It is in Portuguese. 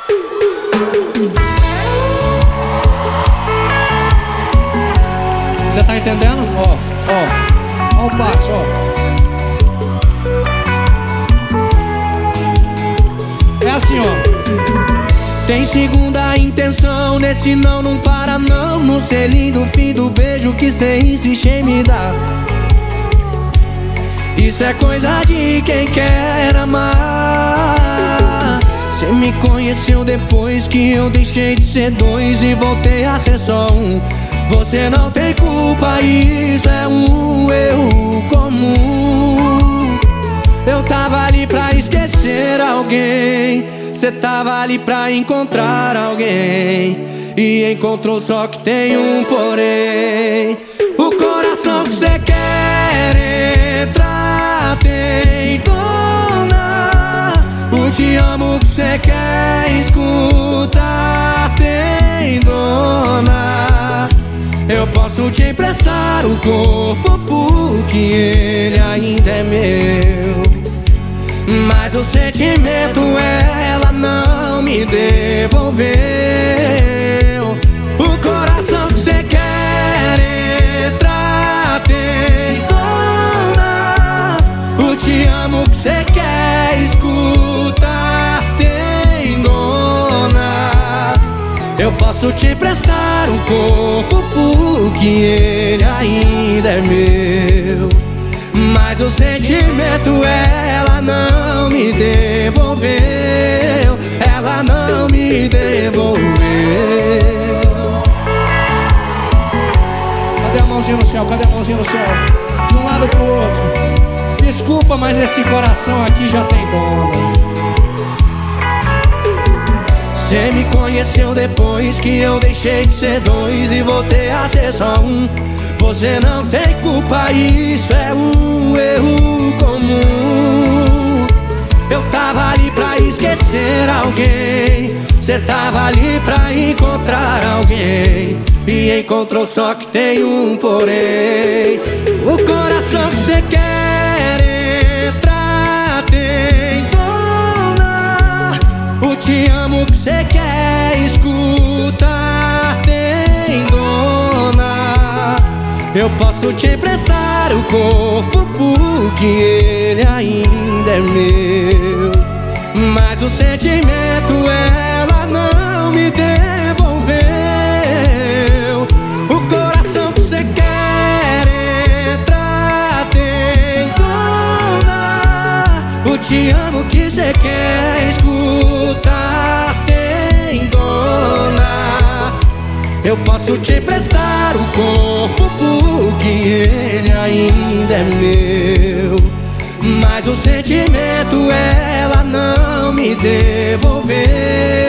Você tá entendendo? Ó o passo, ó. É assim, ó. Tem segunda intenção, nesse não para não. No selinho do fim do beijo que cê insiste em me dar. Isso é coisa de quem quer amar. Cê me conheceu depois que eu deixei de ser dois e voltei a ser só um. Você não tem culpa, isso é um erro comum. Eu tava ali pra esquecer alguém, cê tava ali pra encontrar alguém, e encontrou, só que tem um porém. O coração que cê quer entrar tem dona. O te amo que cê quer escutar tem dona. Eu posso te emprestar o corpo porque ele ainda é meu, mas o sentimento ela não me devolveu. O coração que cê quer entrar tem dona. O te amo que cê quer escutar tem dona. Eu posso te emprestar o corpo porque ele ainda é meu, mas o sentimento ela não me devolveu. Ela não me devolveu. Cadê a mãozinha no céu? Cadê a mãozinha no céu? De um lado pro outro. Desculpa, mas esse coração aqui já tem dona. Cê me conheceu depois que eu deixei de ser dois e voltei a ser só um. Você não tem culpa, isso é um erro comum. Eu tava ali pra esquecer alguém, cê tava ali pra encontrar alguém, e encontrou, só que tem um porém. O coração que cê quer entrar tem dona. O te amo que cê quer escutar tem dona. Eu posso te emprestar o corpo porque ele ainda é meu, mas o sentimento ela não me devolveu. O coração que cê quer entrar tem dona. O te amo que cê quer escutar tem dona. Eu posso te emprestar o corpo porque ele ainda é meu, mas o sentimento ela não me devolveu.